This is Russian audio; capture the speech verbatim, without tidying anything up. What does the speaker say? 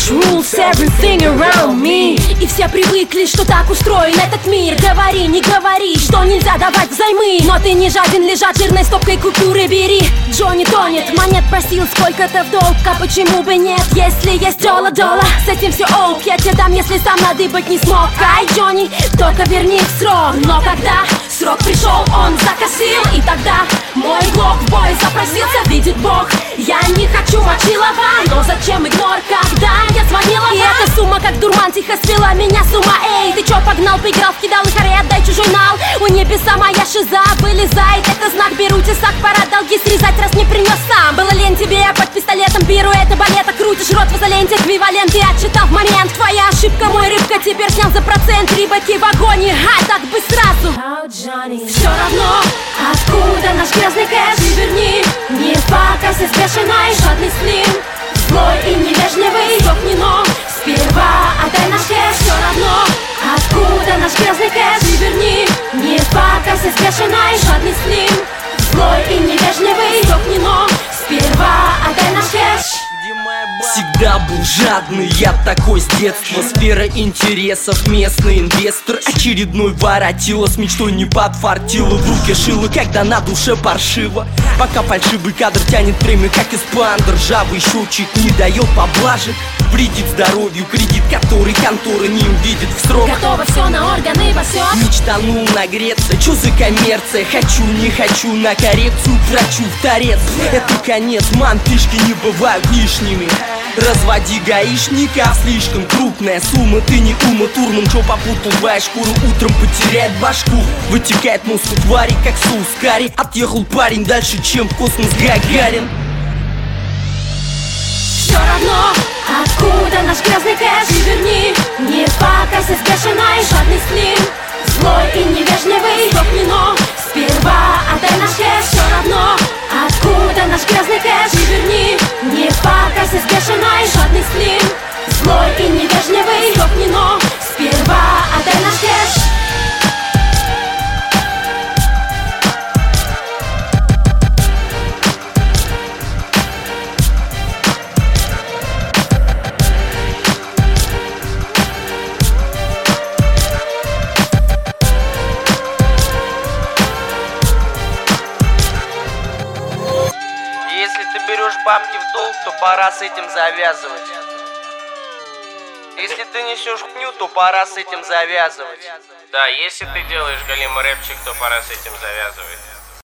cash rules everything around me. И все привыкли, что так устроен этот мир. Говори, не говори, что нельзя давать взаймы. Но ты не жаден, лежат жирной стопкой купюры бери. Джонни тонет, монет просил сколько-то в долг. А почему бы нет, если есть дола-дола? С этим все ок, я тебе дам, если сам надыбать не смог. Ай, Джонни, только верни в срок. Но когда срок пришел, он закосил. И тогда мой глок в бой запросился. Видит Бог, я не хочу мочилова. Но зачем игнор, когда я звонила? И эта сумма, как дурман, тихо свела меня с ума. Эй, ты чё погнал, поиграл, вкидал и харе, отдай чужой нал. У небеса моя шиза вылезает. Это знак, беру тесак, пора долги срезать, раз не принес сам. Было лень тебе, я под пистолетом беру это балета. Крутишь рот в изоленте, эквивалент. Я отчитал в момент, твоя ошибка, мой рыбка. Теперь снял за процент, три баки в вагоне. А так бы сразу. Все равно, откуда наш грязный кэш. И верни, не покайся с бешеной. Жадный слим, злой и невежливый. Сдохни, но сперва отдай наш кэш. Все равно, откуда наш грязный кэш. И верни, не покайся с бешеной. Жадный слим, злой и невежливый. Сдохни, но сперва отдай наш кэш. Всегда был жадный, я такой с детства. Сфера интересов, местный инвестор. Очередной воротило, с мечтой не подфартило. В руке шило, когда на душе паршиво. Пока фальшивый кадр тянет время, как из панда. Ржавый счетчик не дает поблажек. Вредит здоровью кредит, который контора не увидит в срок. Готово все на органы басет. Мечтанул нагреться, чё за коммерция? Хочу, не хочу, на коррекцию врачу в торец. Это конец, мантышки не бывают лишними. Разводи гаишника, слишком крупная сумма. Ты не Ума Турман, чё попутал твоя шкура. Утром потеряет башку, вытекает мозг у твари, как соус карри. Отъехал парень дальше, чем космос Гагарин. Все равно, откуда наш грязный кэш. И верни, не покайся с бешеной. Жадный слим, злой и невежливый. Сдохни, но сперва отдай наш кэш. Все равно, откуда наш грязный кэш. И верни, не покайся с бешеной. Жадный слим, злой и невежливый. Сдохни, но сперва отдай наш кэш. Если ты берешь бабки в долг, то пора с этим завязывать. Если ты несешь пню, то пора с этим завязывать. Да, если ты делаешь галимый рэпчик, то пора с этим завязывать.